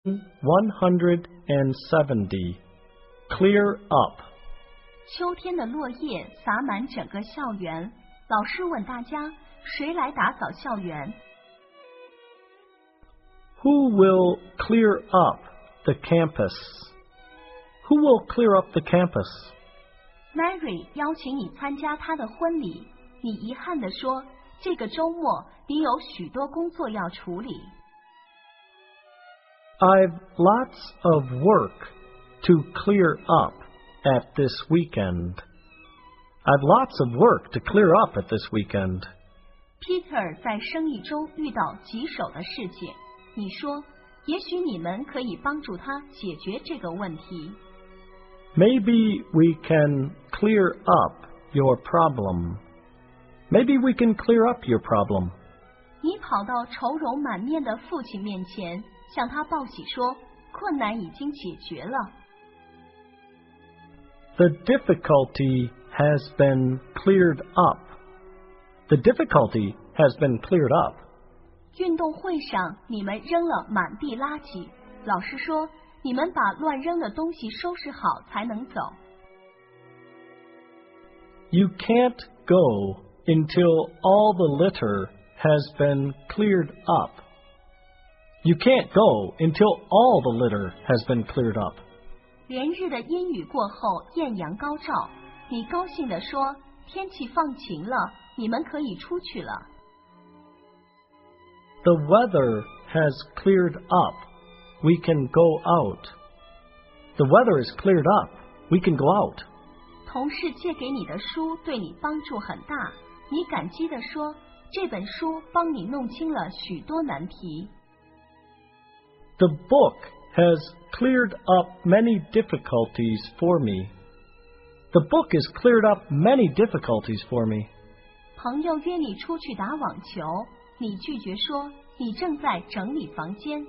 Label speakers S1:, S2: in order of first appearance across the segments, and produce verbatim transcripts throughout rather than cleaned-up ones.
S1: one hundred seventy. Clear up.
S2: 秋天的落叶洒满整个校园，老师问大家，谁来打扫校园？
S1: Who will clear up the campus? Who will clear up the campus?
S2: Mary 邀请你参加她的婚礼，你遗憾地说，这个周末你有许多工作要处理。
S1: I've lots of work to clear up at this weekend. I've lots of work to clear up at this weekend.
S2: Peter 在生意中遇到棘手的事情，你说，也许你们可以帮助他解决这个问题。
S1: Maybe we can clear up your problem. Maybe we can clear up your problem.
S2: 你跑到愁容满面的父亲面前，向他报喜说，困难已经解决了。
S1: The difficulty has been cleared up. The difficulty has been cleared up.
S2: 运动会上，你们扔了满地垃圾。老师说，你们把乱扔的东西收拾好才能走。
S1: You can't go until all the litter has been cleared up. You can't go until all the litter has been cleared up.
S2: 连日的阴雨过后，艳阳高照，你高兴地说，天气放晴了，你们可以出去了。
S1: The weather has cleared up. We can go out. The weather is cleared up. We can go out.
S2: 同事借给你的书对你帮助很大，你感激地说，这本书帮你弄清了许多难题。
S1: The book has cleared up many difficulties for me. The book has cleared up many difficulties for me.
S2: 朋友约你出去打网球，你拒绝说，你正在整理房间。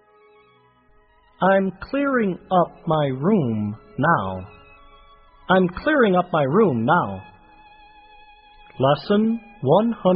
S1: I'm clearing up my room now. I'm clearing up my room now. Lesson one hundred